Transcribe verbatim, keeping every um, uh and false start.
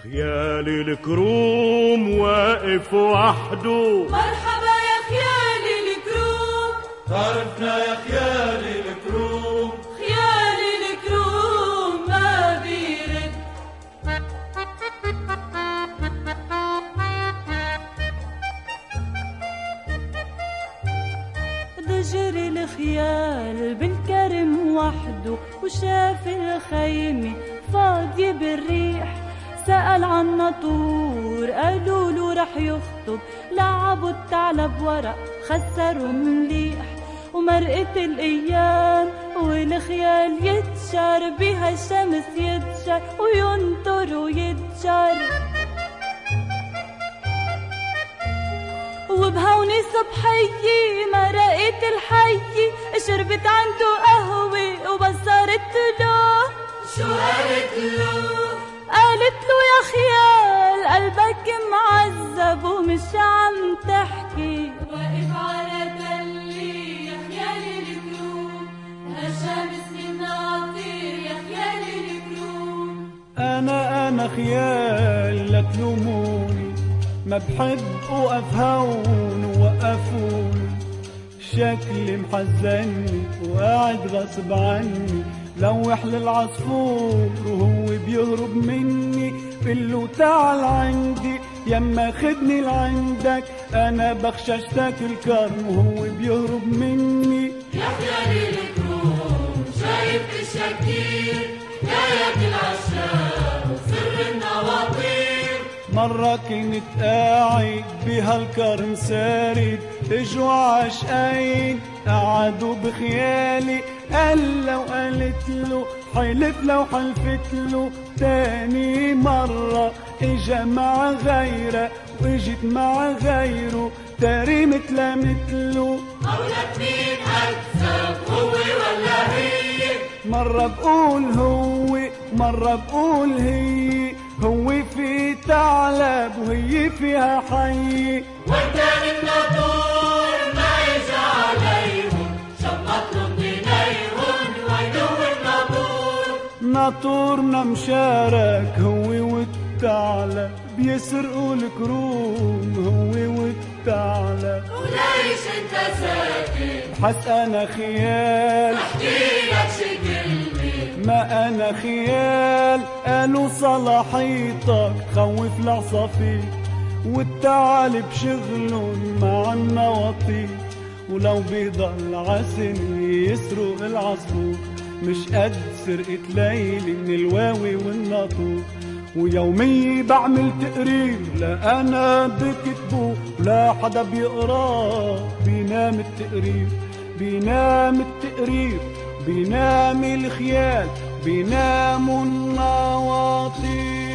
خيالي الكروم واقف وحده. مرحبا يا خيالي الكروم، طرفنا يا خيالي الكروم، خيالي الكروم ما بيرد. ضجر الخيال بالكرم وحده، وشاف الخيمة فاضية بالريح. سأل عن ناطور قالوا له رح يخطب، لعبوا الثعلب ورق خسروا مليح. ومرقت الأيام والخيال يتشر، بها الشمس يتشر وينطر ويتجر. وبهوني صبحية مرقت الحية، شربت عنده قهوة وبصرت له. شو قالت له؟ قالت له يا خيال قلبك معذب ومش عم تحكي. واقف على دلي يا خيالي الكروم، هالشمس من عطير يا خيالي الكروم. أنا أنا خيال لا تلوموني، ما بحب أوقف هون ووقفوني. شكلي محزني وقاعد غصب عني، لوح للعصفور وهو بيهرب مني. قله تعال عندي يما خدني لعندك، انا بخشى اشتكي الكرم وهو بيهرب مني. يا خيالي الكروم شايف الشكير، جايك العشاق وسر النواطير. مرة كنت قاعد بهالكرم سارد، اجوا عشقين قعدوا بخيالي. قال لو قالت له حلف لو حلفت له. تاني مرة اجا مع غيره واجت مع غيره، تاري مثل مثله. قولك مين أكسب هو ولا هي؟ مرة بقول هو مرة بقول هي، هو في ثعلب وهي فيها حي. وكان الناطور ما يجا عليهم، شمطلهم بنيهم ويدو الناطور. ناطورنا مشارك هو والثعلب، بيسرقوا الكروم هو والثعلب. وليش انت ساكت؟ حس انا خيال احكيلك شي كلمة. ما انا خيال، قالوا صلاحيتك خوف العصافير. والثعلب شغلهم مع النواطير، ولو بيضل عسن يسرق العصفور. مش قد سرقة ليلي من الواوي والناطور. ويومي بعمل تقرير لا انا بكتبه ولا حدا بيقراه. بينام التقرير بينام التقرير بينام الخيال بيناموا النواطير.